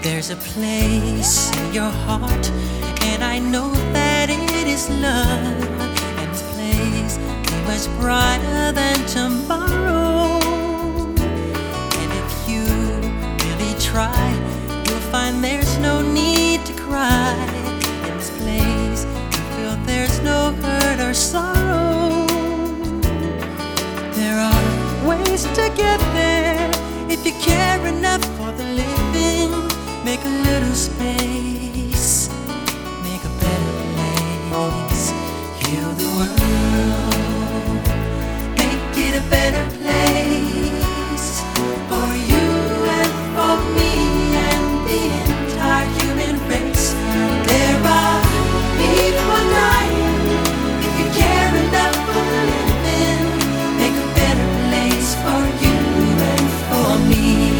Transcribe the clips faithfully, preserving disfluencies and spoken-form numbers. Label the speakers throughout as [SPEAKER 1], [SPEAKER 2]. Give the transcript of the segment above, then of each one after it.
[SPEAKER 1] There's a place in your heart, and I know that it is love. And this place is much brighter than tomorrow. And if you really try, you'll find there's no need to cry. In this place, you feel there's no hurt or sorrow. There are ways to get there if you care enough for the living. Make a little space, make a better place. Heal the world, make it a better place for you and for me and the entire human race. There are people dying. If you care enough for the living, make a better place for you and for me.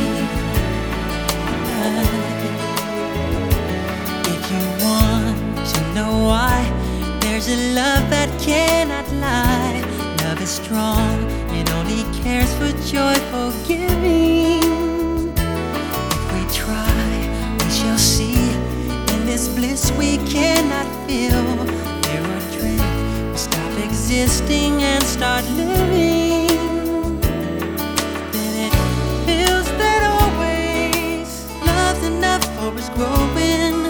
[SPEAKER 1] There's a love that cannot lie. Love is strong, it only cares for joyful giving. If we try, we shall see. In this bliss we cannot feel. Fear or dread, we stop existing and start living. Then it feels that always love's enough for us growing.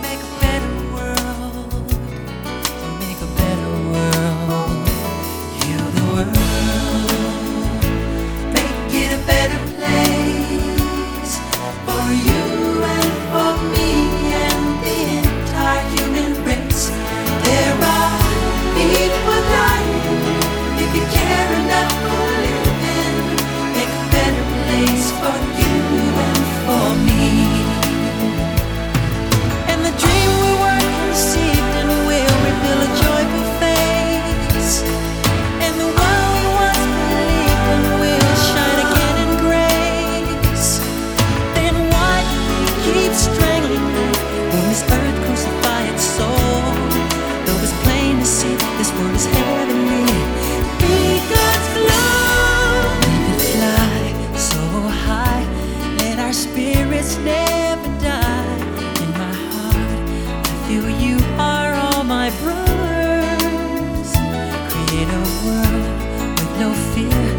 [SPEAKER 1] This world is heavenly. Be God's love. We can fly so high, let our spirits never die. In my heart, I feel you are all my brothers. Create a world with no fear.